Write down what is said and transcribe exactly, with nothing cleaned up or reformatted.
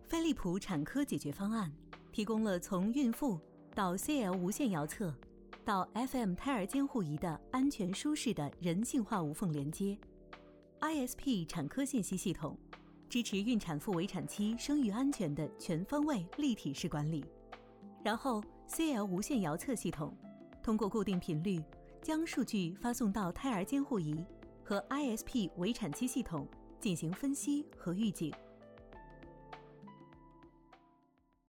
飞利浦产科解决方案提供了从孕妇到 C L 无线遥测到 F M 胎儿监护仪的安全舒适的人性化无缝连接。 I S P 产科信息系统支持孕产妇围产期生育安全的全方位立体式管理。然后 C L 无线遥测系统通过固定频率将数据发送到胎儿监护仪和 I S P 围产期系统进行分析和预警。